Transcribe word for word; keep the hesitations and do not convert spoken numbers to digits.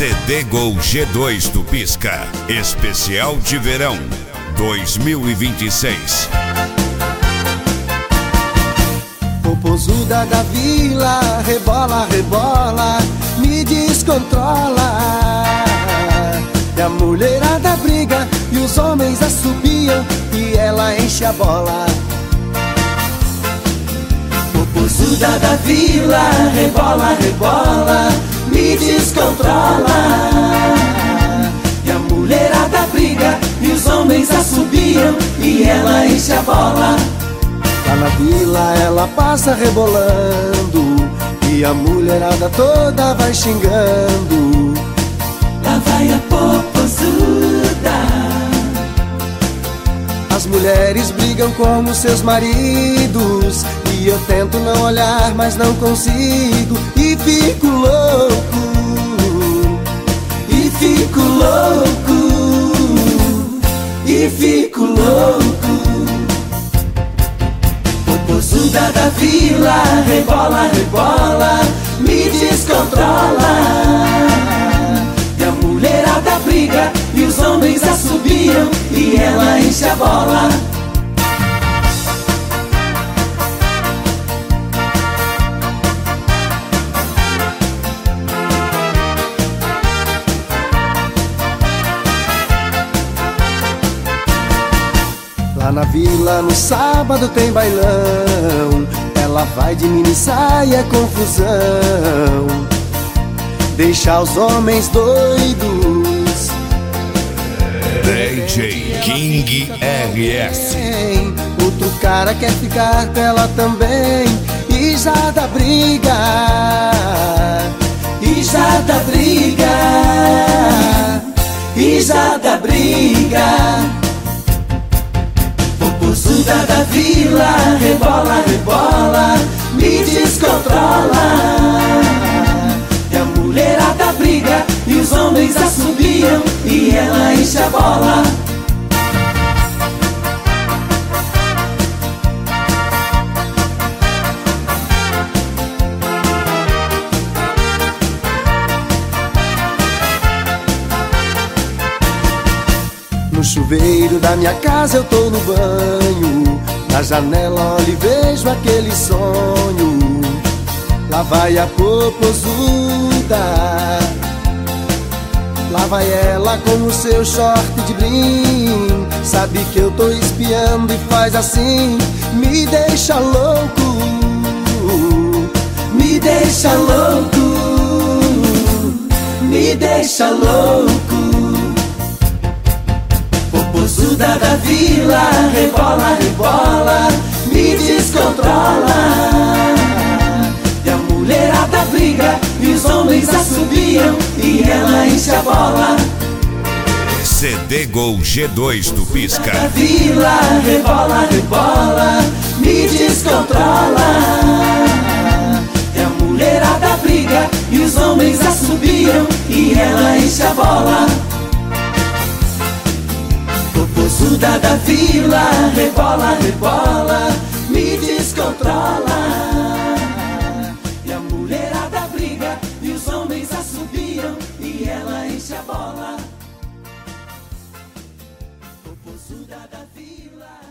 C D Gol G dois do Pisca, especial de verão dois mil e vinte e seis. Popozuda da vila, rebola, rebola, me descontrola. E a mulherada briga e os homens assobiam e ela enche a bola. Popozuda da vila, rebola, rebola, me descontrola. E a mulherada briga e os homens assobiam e ela enche a bola. Lá na vila ela passa rebolando e a mulherada toda vai xingando. Lá vai a popozuda. As mulheres brigam com os seus maridos e eu tento não olhar, mas não consigo. E fico louco, e fico louco, e fico louco. Popozuda da vila, rebola, rebola, me descontrola. E a mulherada briga e os homens assobiam e ela enche a bola. Lá na vila no sábado tem bailão, ela vai de mini saia, confusão, deixa os homens doidos. D J King R S. Outro cara quer ficar com ela também e já dá briga, e já dá briga, e já dá briga. Popozuda da vila, rebola, rebola, me descontrola. E a mulherada briga e os homens assobiam e ela enche a bola. No chuveiro da minha casa eu tô no banho, na janela olho e vejo aquele sonho. Lá vai a popozuda, lá vai ela com o seu short de brim. Sabe que eu tô espiando e faz assim, me deixa louco, me deixa louco, me deixa louco. Popozuda da vila, rebola, rebola, me descontrola. E a mulherada briga e os homens assobiam e ela enche a bola. C D Gol G dois do Pisca. Da vila, rebola, rebola, me descontrola. E a mulherada briga e os homens assobiam e ela enche a bola. Popozuda da vila, rebola, rebola, me descontrola. E a mulherada briga e os homens assobiam e ela enche a bola. Popozuda da vila.